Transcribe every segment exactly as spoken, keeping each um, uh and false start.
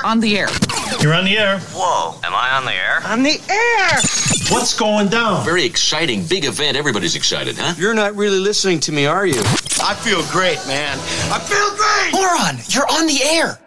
on the air. You're on the air. Whoa, am I on the air? On the air! What's going down? Very exciting, big event. Everybody's excited, huh? You're not really listening to me, are you? I feel great, man. I feel great! Moron, you're on the air.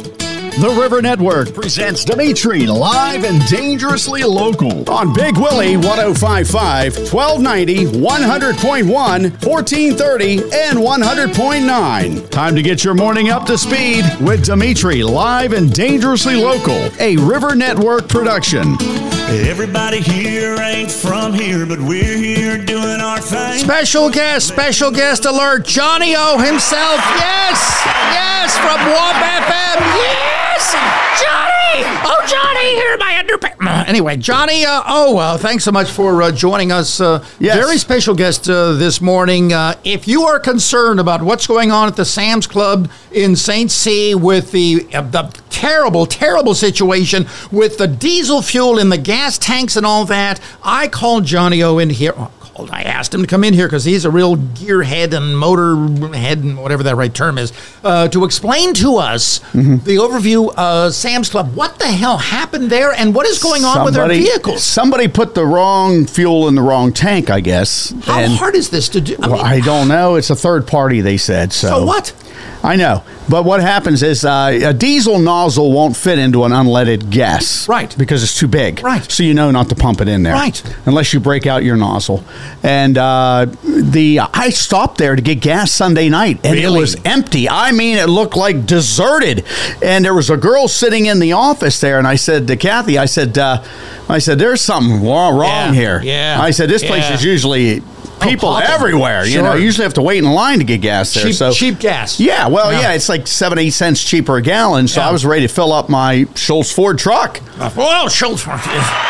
The River Network presents Dimitri live and dangerously local on Big Willie one oh five point five, twelve ninety, one hundred point one, fourteen thirty, and one hundred point nine. Time to get your morning up to speed with Dimitri live and dangerously local, a River Network production. Everybody here ain't from here, but we're here doing our thing. Special guest, special guest alert, Johnny O himself. Yes, yes, from W A P F M. Yes, Johnny. Oh, Johnny, here my underpants. Anyway, Johnny uh, O, uh, thanks so much for uh, joining us. Uh, yes. Very special guest uh, this morning. Uh, if you are concerned about what's going on at the Sam's Club in Saint C with the uh, the terrible, terrible situation with the diesel fuel in the gas tanks and all that, I called Johnny O in here. Oh, called, I asked him to come in here because he's a real gearhead and motor head and whatever that right term is, uh, to explain to us mm-hmm. the overview of uh, Sam's Club. What the hell happened there and what is going on somebody, with their vehicles? Somebody put the wrong fuel in the wrong tank, I guess. How and, hard is this to do? I, well, mean, I don't know. It's a third party, they said. So, so what? I know. But what happens is uh, a diesel nozzle won't fit into an unleaded gas. Right. Because it's too big. Right. So you know not to pump it in there. Right. Unless you break out your nozzle. And uh, the I stopped there to get gas Sunday night, and really? It was empty. I mean, it looked like deserted. And there was a girl sitting in the office there, and I said to Kathy, I said, uh, I said, there's something wrong, wrong yeah. here. Yeah. I said, this place yeah. is usually... people oh, everywhere, sure. you know. You usually have to wait in line to get gas there. Cheap, so cheap gas. Yeah, well, yeah. yeah, it's like seven, eight cents cheaper a gallon. So yeah. I was ready to fill up my Schultz Ford truck. Uh, well, Schultz Ford.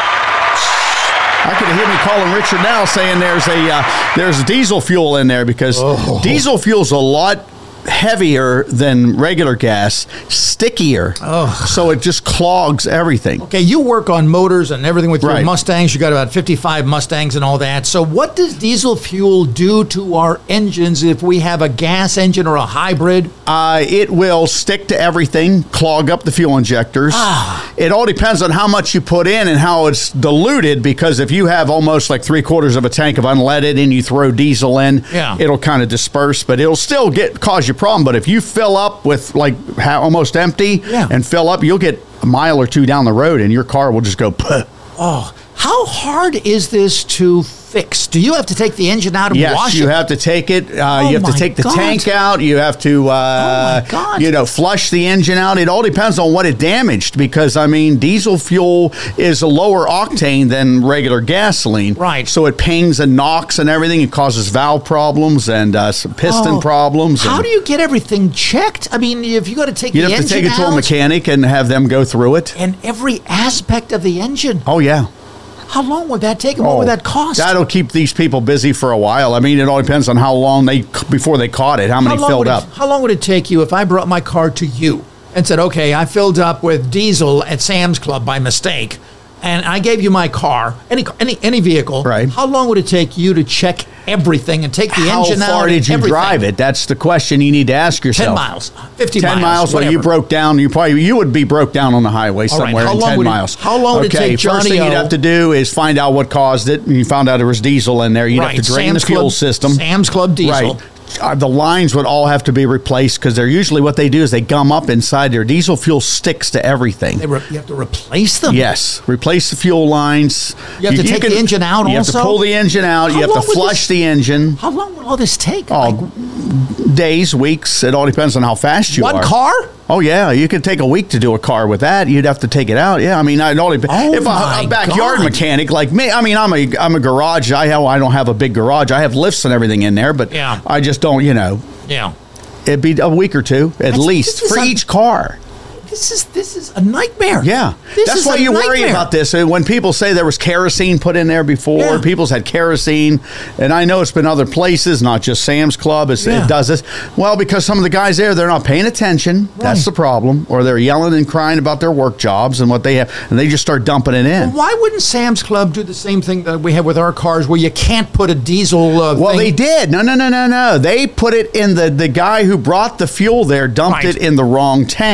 I could hear me calling Richard now saying there's a uh, there's diesel fuel in there because oh. diesel fuel's a lot heavier than regular gas, stickier, oh. so it just clogs everything. Okay, you work on motors and everything with your right. Mustangs. You got about fifty-five Mustangs and all that. So what does diesel fuel do to our engines if we have a gas engine or a hybrid? Uh, it will stick to everything, clog up the fuel injectors. Ah. It all depends on how much you put in and how it's diluted, because if you have almost like three quarters of a tank of unleaded and you throw diesel in, yeah. it'll kind of disperse, but it'll still get cause you problem. But if you fill up with like ha- almost empty yeah. and fill up, you'll get a mile or two down the road and your car will just go puh. Oh, how hard is this to fix? Do you have to take the engine out and yes, wash it? Yes, you have to take it. Uh, oh you have to take the God. tank out. You have to, uh, oh my God. you know, flush the engine out. It all depends on what it damaged, because, I mean, diesel fuel is a lower octane than regular gasoline. Right. So it pings and knocks and everything. It causes valve problems and uh, some piston oh. problems. How and do you get everything checked? I mean, if you got to take the engine out. You have to take it to a mechanic and have them go through it. And every aspect of the engine. Oh, yeah. How long would that take and oh, what would that cost? That'll keep these people busy for a while. I mean, it all depends on how long they, before they caught it, how many how filled it, up. How long would it take you if I brought my car to you and said, okay, I filled up with diesel at Sam's Club by mistake, and I gave you my car, any any any vehicle, right? How long would it take you to check everything and take the How engine out? How far did you everything? drive it? That's the question you need to ask yourself. Ten miles, fifty ten miles, miles. Well, you broke down. You probably you would be broke down on the highway All somewhere right. in ten miles. It, how long would okay, it take Johnny First thing O? you'd have to do is find out what caused it. And you found out there was diesel in there. You'd right. have to drain Sam's the fuel Club, system. Sam's Club diesel. Right. Uh, the lines would all have to be replaced, because they're usually what they do is they gum up inside there. Diesel fuel sticks to everything. They re- you have to replace them? Yes. Replace the fuel lines. You have to you, take you can, the engine out you also? You have to pull the engine out. How you have to flush this, the engine. How long will all this take? Oh, like, days, weeks. It all depends on how fast you one are. One car? Oh, yeah. You could take a week to do a car with that. You'd have to take it out. Yeah, I mean, I'd only oh if a, a backyard God. mechanic like me, I mean, I'm a I'm a garage. I have I don't have a big garage. I have lifts and everything in there, but yeah. I just don't, you know. Yeah. It'd be a week or two, at That's, least, for a, each car. This is this is a nightmare. Yeah. This That's is why a you nightmare. worry about this. When people say there was kerosene put in there before, yeah. people's had kerosene, and I know it's been other places, not just Sam's Club. It's, yeah. It does this. Well, because some of the guys there, they're not paying attention. Right. That's the problem. Or they're yelling and crying about their work jobs and what they have, and they just start dumping it in. Well, why wouldn't Sam's Club do the same thing that we have with our cars, where you can't put a diesel uh, Well, thing? they did. No, no, no, no, no. They put it in the, the guy who brought the fuel there, dumped right. it in the wrong tank.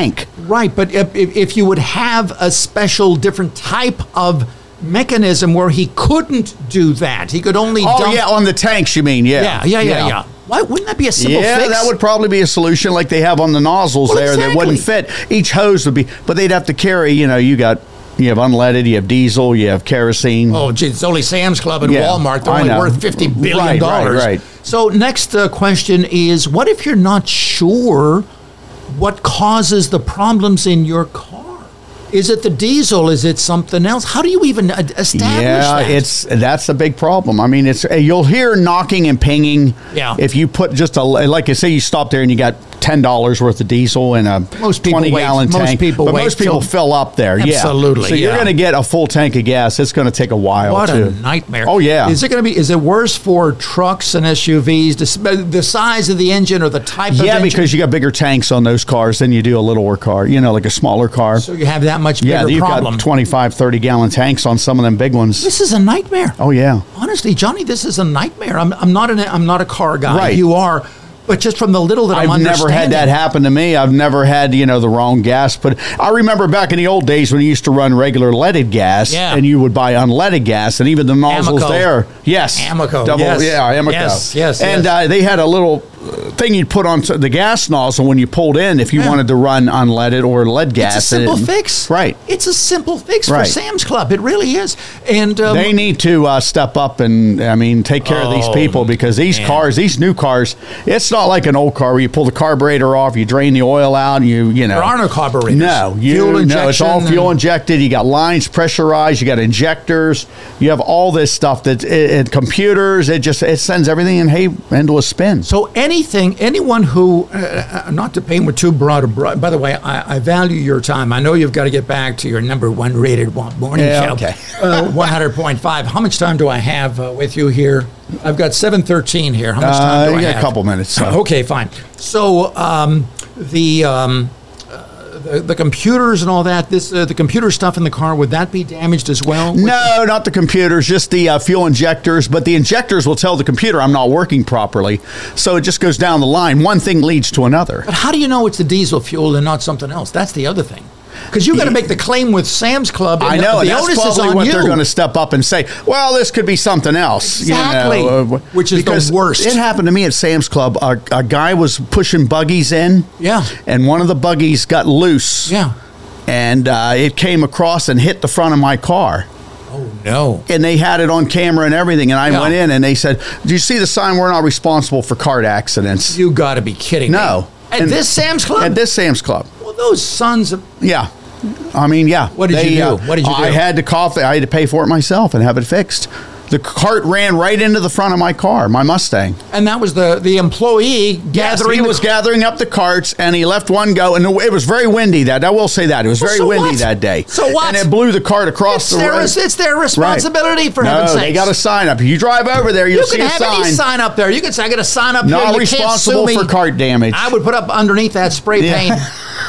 Right, but if, if if you would have a special, different type of mechanism where he couldn't do that, he could only Oh, dump. yeah, on the tanks, you mean, yeah. yeah, yeah, yeah, yeah. Why wouldn't that be a simple yeah, fix? that would probably be a solution like they have on the nozzles Well, there that exactly. wouldn't fit. Each hose would be, but they'd have to carry, you know, you got, you have unleaded, you have diesel, you have kerosene. Oh, geez, it's only Sam's Club and Yeah, Walmart. They're I only know. worth fifty billion Right, dollars. right, right. So next uh, question is, what if you're not sure what causes the problems in your car? Is it the diesel? Is it something else? How do you even uh, establish Yeah, that? it's that's a big problem. I mean, it's you'll hear knocking and pinging. Yeah. If you put just a like I say, you stop there and you got ten dollars worth of diesel in a Most people twenty wait- gallon most tank. people but wait most people till- fill up there. Absolutely, Yeah. So you're yeah. going to get a full tank of gas. It's going to take a while. What too. a nightmare! Oh yeah. Is it going to be? Is it worse for trucks and S U Vs? The, the size of the engine or the type of Yeah, engine? because you got bigger tanks on those cars than you do a littler car. You know, like a smaller car. so you have that much bigger yeah, you've problem. got twenty-five, thirty gallon tanks on some of them big ones. This is a nightmare. Oh yeah. Honestly, Johnny, this is a nightmare. I'm, I'm not an I'm not a car guy. Right. You are, but just from the little that I'm I've never had understanding. that happen to me. I've never had, you know, the wrong gas. But I remember back in the old days when you used to run regular leaded gas Yeah. and you would buy unleaded gas and even the nozzles Amoco. there. Yes. Amoco, Double, yes. Yeah, Amoco. Yes, yes, And yes. Uh, they had a little uh, thing you'd put on the gas nozzle when you pulled in if you Yeah. wanted to run unleaded or lead gas. It's a simple And it- fix. Right. It's a simple fix for Right. Sam's Club. It really is. And um, They need to uh, step up and, I mean, take care of these Oh, people because these man. cars, these new cars, it's not like an old car where you pull the carburetor off, you drain the oil out, and you, you know. there are no carburetors. No, you, Fuel no, it's all injection fuel and- injected. You got lines pressurized. You got injectors. You have all this stuff that it, it, computers. It just it sends everything in hey into a spin. So anything, anyone who, uh, uh, not to paint with too broad a brush. By the way, I, I value your time. I know you've got to get back to your number one rated one morning Yeah, show. okay. uh, one hundred point five. How much time do I have uh, with you here? I've got seven thirteen here. How much time Uh, do you I got have? a couple minutes. So. Okay, fine. So um, the. Um, uh, the, the computers and all that. This uh, the computer stuff in the car, would that be damaged as well? No, not the computers, just the uh, fuel injectors. But the injectors will tell the computer I'm not working properly. So it just goes down the line. One thing leads to another. But how do you know it's the diesel fuel and not something else? That's the other thing. Because you got to make the claim with Sam's Club. And I know, the, and the that's onus is probably on what you. they're going to step up and say, well, this could be something else. Exactly. You know, uh, Which is the because worst. It happened to me at Sam's Club. A, a guy was pushing buggies in. Yeah. And one of the buggies got loose. Yeah. And uh, it came across and hit the front of my car. Oh no. And they had it on camera and everything. And I Yeah. went in and they said, do you see the sign? We're not responsible for car accidents. You got to be kidding me. No. At And- this Sam's Club? At this Sam's Club. Well, those sons of... Yeah. I mean, yeah. What did you do? What did you I do? had to cough. I had to pay for it myself and have it fixed. The cart ran right into the front of my car, my Mustang. And that was the, the employee Yes, gathering... he the- was gathering up the carts, and he left one go, and it was very windy. That I will say that it was Well, very so windy what? that day. So what? And it blew the cart across It's the their, road. it's their responsibility, for no, heaven's sake. they got a sign up. You drive over there, you'll You see can a have sign. any sign up there. You can say, I got a sign up here. Not You can't responsible sue me. for cart damage. I would put up underneath that spray Yeah. paint.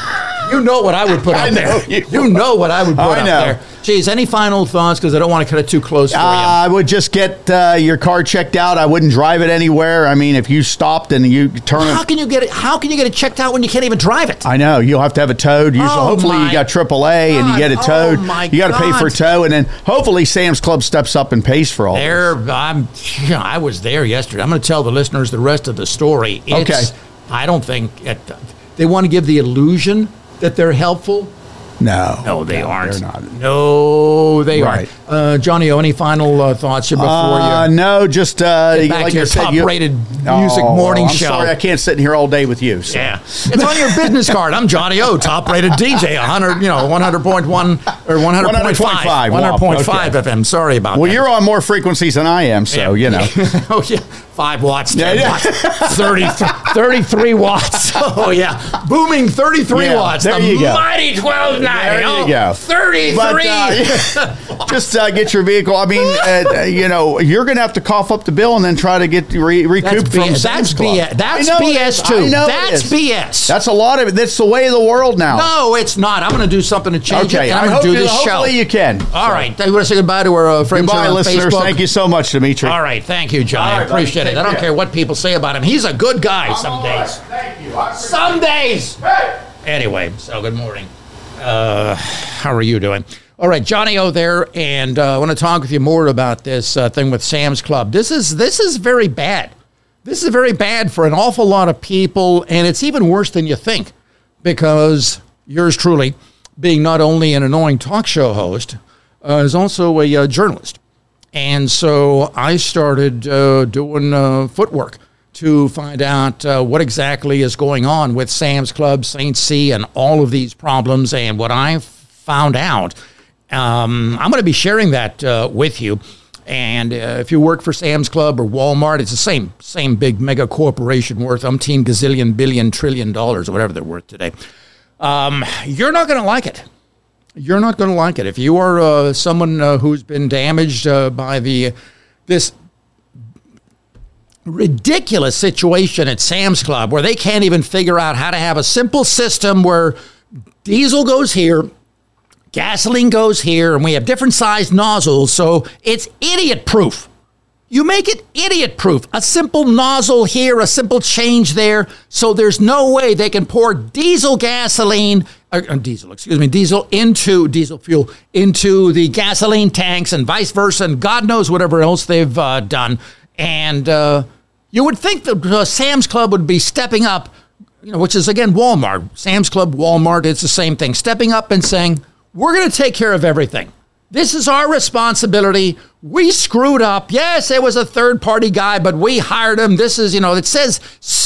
You know what I would put up I know there. you You would. know what I would put I up know. there. Geez, any final thoughts? Because I don't want to cut it too close for Uh, you. I would just get uh, your car checked out. I wouldn't drive it anywhere. I mean, if you stopped and you turn How it, can you get it? How can you get it checked out when you can't even drive it? I know you'll have to have it towed. Usually, Oh, hopefully, my you got triple A and you get it God. towed. Oh, my you got to pay for a God. tow, and then hopefully Sam's Club steps up and pays for all. this. There, I'm. Yeah, I was there yesterday. I'm going to tell the listeners the rest of the story. It's, Okay. I don't think it, they want to give the illusion that they're helpful. No, No, they aren't. They're not. No, they Right. aren't. Uh, Johnny, O, any final uh, thoughts here before Uh, you? no, just uh, Get back like to your I said, you- top-rated music Oh, morning I'm show. Sorry, I can't sit in here all day with you. So. Yeah, it's on your business card. I'm Johnny O, top-rated D J, one hundred, you know, one hundred point one or one hundred point five, one hundred point five Okay. F M. Sorry about Well, that. you're on more frequencies than I am, so you know. Oh yeah, five watts, ten Yeah, yeah. watts, thirty, thirty-three watts. Oh yeah, booming thirty-three Yeah, watts. there the you go. mighty twelve ninety. There you oh, go. thirty-three. But, uh, just uh, get your vehicle. I mean, uh, you know, you're going to have to cough up the bill and then try to get re- recouped That's from B S. Sam's That's Club. B S. That's I know B it S is. too. I know it That's is. B S. That's a lot of it. That's the way of the world now. No, it's not. I'm going to do something to change Okay, it. And I I'm hope going to do you, this show. hopefully you can. All So, right. I want to say goodbye to our uh, friends Goodbye, here on listeners. Facebook. Thank you so much, Dimitri. All right. Thank you, Johnny. All I right, buddy. appreciate it. Take I don't care. care what people say about him. He's a good guy some days. Thank you. I Some days. Hey! Anyway, so good morning. Uh, how are you doing? All right, Johnny O there, and uh, I want to talk with you more about this uh, thing with Sam's Club. This is this is very bad. This is very bad for an awful lot of people, and it's even worse than you think, because yours truly, being not only an annoying talk show host, uh, is also a uh, journalist. And so I started uh, doing uh, footwork to find out uh, what exactly is going on with Sam's Club, Saint C, and all of these problems. And what I found out, um, I'm going to be sharing that uh, with you. And uh, if you work for Sam's Club or Walmart, it's the same same big mega corporation worth umpteen gazillion billion trillion dollars or whatever they're worth today. Um, you're not going to like it. You're not going to like it. If you are uh, someone uh, who's been damaged uh, by the this ridiculous situation at Sam's Club where they can't even figure out how to have a simple system where diesel goes here, gasoline goes here, and we have different sized nozzles, so it's idiot-proof. You make it idiot-proof. A simple nozzle here, a simple change there, so there's no way they can pour diesel gasoline, or, or diesel, excuse me, diesel into, diesel fuel, into the gasoline tanks and vice versa, and God knows whatever else they've uh, done. And uh, you would think that uh, Sam's Club would be stepping up, you know, which is, again, Walmart. Sam's Club, Walmart, it's the same thing. Stepping up and saying, we're going to take care of everything. This is our responsibility. We screwed up. Yes, it was a third-party guy, but we hired him. This is, you know, it says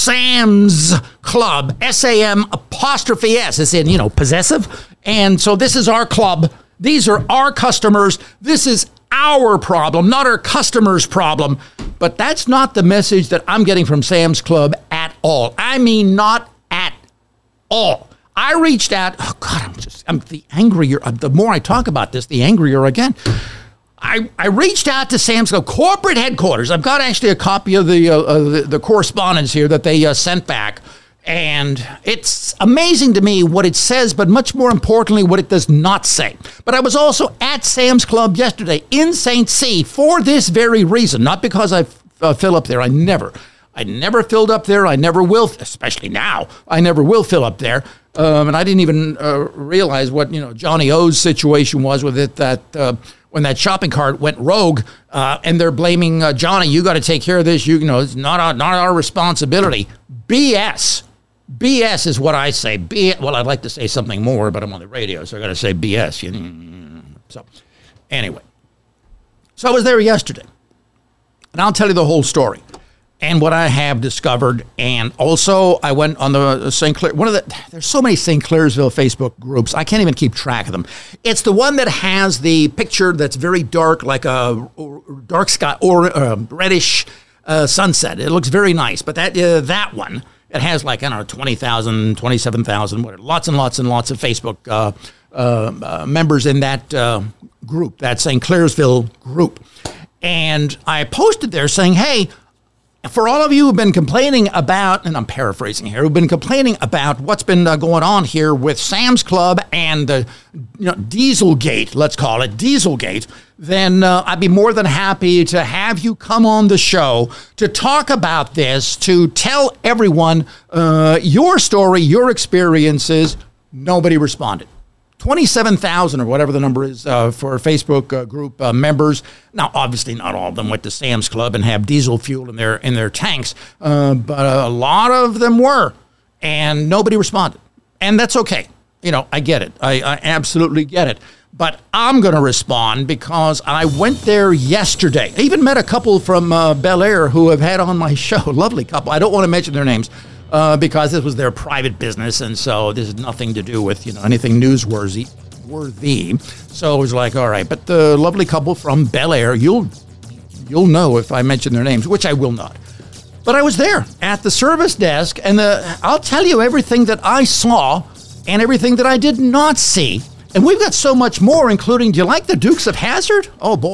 Sam's Club, S A M apostrophe S, as in, you know, possessive. And so this is our club. These are our customers. This is our problem, not our customers' problem. But that's not the message that I'm getting from Sam's Club at all. I mean, not at all. I reached out. Oh God, I'm just. I'm the angrier. The more I talk about this, the angrier again. I I reached out to Sam's Club corporate headquarters. I've got actually a copy of the uh, uh, the, the correspondence here that they uh, sent back, and it's amazing to me what it says, but much more importantly, what it does not say. But I was also at Sam's Club yesterday in Saint C for this very reason, not because I uh, fill up there. I never. I never filled up there. I never will, especially now. I never will fill up there. Um, and I didn't even uh, realize what, you know, Johnny O's situation was with it, that uh, when that shopping cart went rogue, uh, and they're blaming uh, Johnny, you got to take care of this. You, you know, it's not our, not our responsibility. B S. B S is what I say. B. Well, I'd like to say something more, but I'm on the radio, so I got to say B S. You know? So, anyway. So I was there yesterday, and I'll tell you the whole story. And what I have discovered, and also I went on the Saint Clair, one of the, there's so many Saint Clairsville Facebook groups, I can't even keep track of them. It's the one that has the picture that's very dark, like a dark sky, or uh, reddish uh, sunset. It looks very nice, but that uh, that one, it has like, I don't know, twenty thousand, twenty-seven thousand, whatever, lots and lots and lots of Facebook uh, uh, uh, members in that uh, group, that Saint Clairsville group. And I posted there saying, hey, for all of you who've been complaining about, and I'm paraphrasing here, who've been complaining about what's been uh, going on here with Sam's Club and the you know, Dieselgate, let's call it Dieselgate, then uh, I'd be more than happy to have you come on the show to talk about this, to tell everyone uh, your story, your experiences. Nobody responded. twenty-seven thousand or whatever the number is uh, for Facebook uh, group uh, members. Now, obviously, not all of them went to Sam's Club and have diesel fuel in their in their tanks, uh, but a lot of them were, and nobody responded. And that's okay. You know, I get it. I, I absolutely get it. But I'm going to respond because I went there yesterday. I even met a couple from uh, Bel Air who have had on my show. Lovely couple. I don't want to mention their names. Uh, because this was their private business, and so this has nothing to do with, you know, anything newsworthy. Worthy. So it was like, all right, but the lovely couple from Bel Air, you'll you'll know if I mention their names, which I will not. But I was there at the service desk, and the, I'll tell you everything that I saw and everything that I did not see. And we've got so much more, including, do you like the Dukes of Hazzard? Oh, boy.